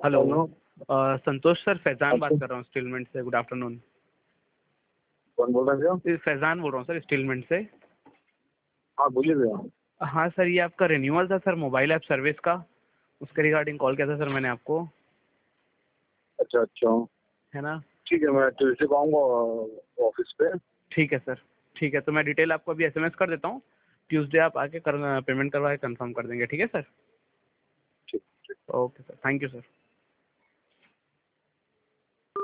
Hello. Hello. Santosh sir, Faizan बात अच्छा, कर रहा हूँ स्टीलमेंट से। Good afternoon. कौन बोल रहे हैं भैया? फैज़ान बोल रहा हूँ सर, स्टीलमेंट से। हाँ बोलिए भैया। हाँ सर, ये आपका रिन्यूअल था सर मोबाइल ऐप सर्विस का, उसके रिगार्डिंग कॉल किया था सर मैंने आपको, अच्छा अच्छा, है ना? ठीक है, मैं ट्यूजडे को आऊँगा ऑफिस पे। ठीक है सर, ठीक है। तो मैं डिटेल आपको अभी एसएमएस कर देता हूँ। ट्यूसडे आप आके पेमेंट करवा के कंफर्म कर देंगे, ठीक है सर? ठीक ठीक। Okay sir, thank you sir.